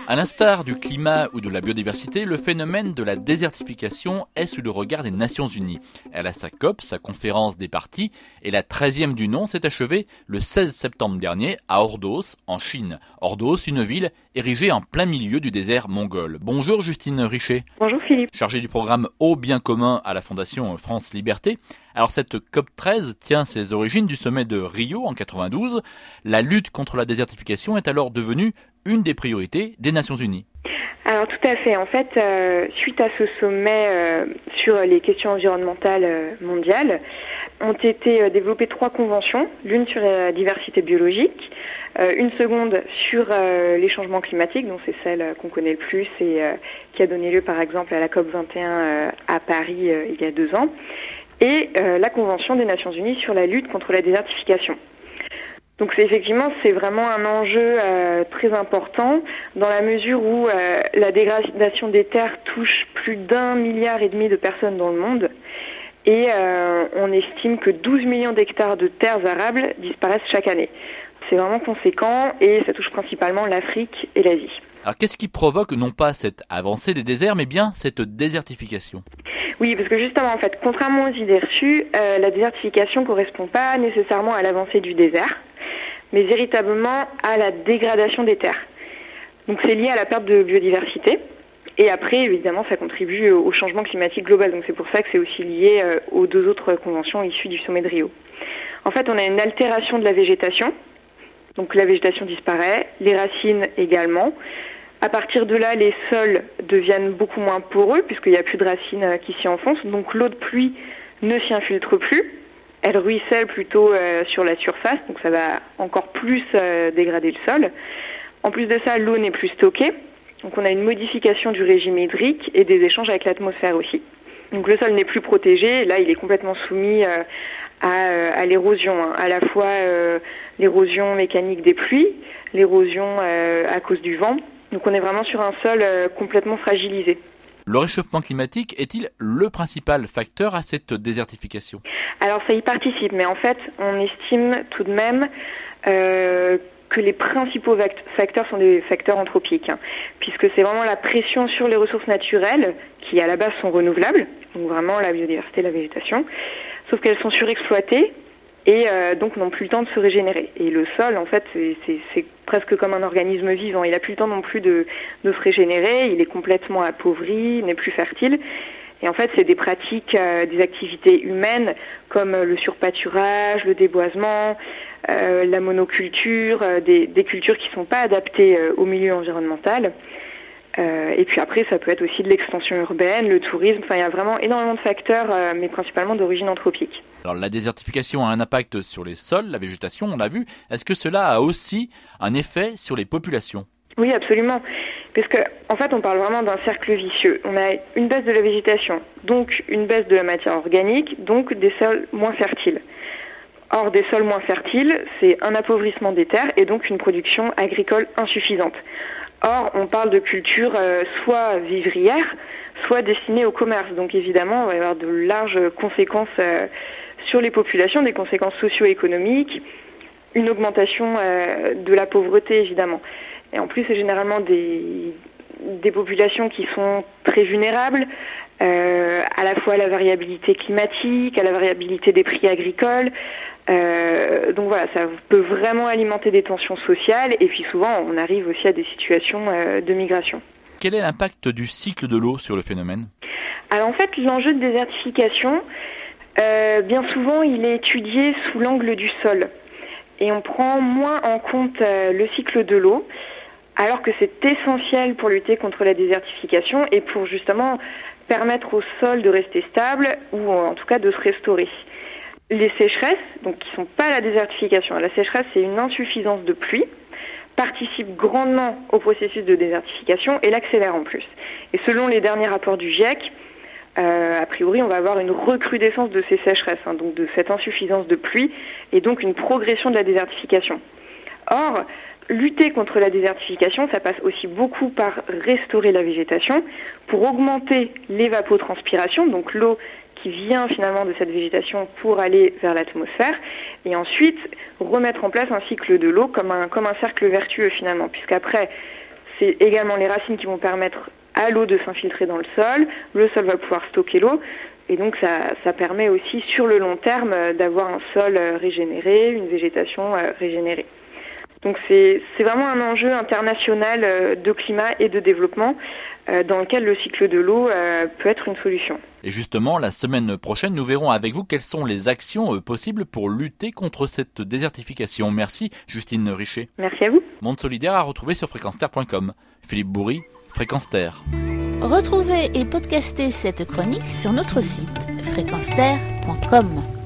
À l'instar du climat ou de la biodiversité, le phénomène de la désertification est sous le regard des Nations Unies. Elle a sa COP, sa conférence des parties, et la 13e du nom s'est achevée le 16 septembre dernier à Ordos, en Chine. Ordos, une ville érigée en plein milieu du désert mongol. Bonjour Justine Richer. Bonjour Philippe. Chargée du programme Eau bien commun à la Fondation France Liberté. Alors cette COP13 tient ses origines du sommet de Rio en 92. La lutte contre la désertification est alors devenue une des priorités des Nations Unies. Alors tout à fait. En fait, suite à ce sommet sur les questions environnementales mondiales, ont été développées 3 conventions, l'une sur la diversité biologique, une seconde sur les changements climatiques, dont c'est celle qu'on connaît le plus et qui a donné lieu par exemple à la COP21 à Paris il y a 2 ans, et la Convention des Nations Unies sur la lutte contre la désertification. Donc c'est vraiment un enjeu très important dans la mesure où la dégradation des terres touche plus d'1,5 milliard de personnes dans le monde et on estime que 12 millions d'hectares de terres arables disparaissent chaque année. C'est vraiment conséquent et ça touche principalement l'Afrique et l'Asie. Alors qu'est-ce qui provoque non pas cette avancée des déserts mais bien cette désertification ? Oui, parce que justement en fait, contrairement aux idées reçues, la désertification ne correspond pas nécessairement à l'avancée du désert, mais véritablement à la dégradation des terres. Donc c'est lié à la perte de biodiversité, et après évidemment ça contribue au changement climatique global, donc c'est pour ça que c'est aussi lié aux 2 autres conventions issues du sommet de Rio. En fait on a une altération de la végétation, donc la végétation disparaît, les racines également. À partir de là, les sols deviennent beaucoup moins poreux puisqu'il n'y a plus de racines qui s'y enfoncent, donc l'eau de pluie ne s'y infiltre plus. Elle ruisselle plutôt sur la surface, donc ça va encore plus dégrader le sol. En plus de ça, l'eau n'est plus stockée, donc on a une modification du régime hydrique et des échanges avec l'atmosphère aussi. Donc le sol n'est plus protégé, là il est complètement soumis à l'érosion, à la fois l'érosion mécanique des pluies, l'érosion à cause du vent. Donc on est vraiment sur un sol complètement fragilisé. Le réchauffement climatique est-il le principal facteur à cette désertification ? Alors ça y participe, mais en fait on estime tout de même que les principaux facteurs sont des facteurs anthropiques, puisque c'est vraiment la pression sur les ressources naturelles qui à la base sont renouvelables, donc vraiment la biodiversité, la végétation, sauf qu'elles sont surexploitées et donc n'ont plus le temps de se régénérer. Et le sol, en fait, c'est presque comme un organisme vivant. Il n'a plus le temps non plus de se régénérer, il est complètement appauvri, il n'est plus fertile. Et en fait, c'est des pratiques, des activités humaines comme le surpâturage, le déboisement, la monoculture, des cultures qui ne sont pas adaptées au milieu environnemental. Et puis après, ça peut être aussi de l'extension urbaine, le tourisme. Enfin, il y a vraiment énormément de facteurs, mais principalement d'origine anthropique. Alors la désertification a un impact sur les sols, la végétation, on l'a vu. Est-ce que cela a aussi un effet sur les populations ? Oui, absolument. Parce que, en fait, on parle vraiment d'un cercle vicieux. On a une baisse de la végétation, donc une baisse de la matière organique, donc des sols moins fertiles. Or, des sols moins fertiles, c'est un appauvrissement des terres et donc une production agricole insuffisante. Or, on parle de cultures soit vivrières, soit destinées au commerce. Donc évidemment, on va y avoir de larges conséquences sur les populations, des conséquences socio-économiques, une augmentation de la pauvreté évidemment. Et en plus, c'est généralement des populations qui sont très vulnérables, à la fois à la variabilité climatique, à la variabilité des prix agricoles. Donc voilà, ça peut vraiment alimenter des tensions sociales et puis souvent on arrive aussi à des situations de migration. Quel est l'impact du cycle de l'eau sur le phénomène ? Alors en fait, l'enjeu de désertification, bien souvent, il est étudié sous l'angle du sol. Et on prend moins en compte le cycle de l'eau, alors que c'est essentiel pour lutter contre la désertification et pour justement permettre au sol de rester stable ou en tout cas de se restaurer. Les sécheresses, donc qui ne sont pas la désertification, la sécheresse c'est une insuffisance de pluie, participent grandement au processus de désertification et l'accélèrent en plus. Et selon les derniers rapports du GIEC, a priori on va avoir une recrudescence de ces sécheresses, donc de cette insuffisance de pluie et donc une progression de la désertification. Or, lutter contre la désertification, ça passe aussi beaucoup par restaurer la végétation pour augmenter l'évapotranspiration, donc l'eau qui vient finalement de cette végétation pour aller vers l'atmosphère, et ensuite remettre en place un cycle de l'eau comme un cercle vertueux finalement, puisqu'après c'est également les racines qui vont permettre à l'eau de s'infiltrer dans le sol va pouvoir stocker l'eau, et donc ça permet aussi sur le long terme d'avoir un sol régénéré, une végétation régénérée. Donc c'est vraiment un enjeu international de climat et de développement dans lequel le cycle de l'eau peut être une solution. Et justement, la semaine prochaine, nous verrons avec vous quelles sont les actions possibles pour lutter contre cette désertification. Merci Justine Richer. Merci à vous. Monde solidaire à retrouver sur fréquenceterre.com. Philippe Bourri, Fréquence Terre. Retrouvez et podcastez cette chronique sur notre site fréquenceterre.com.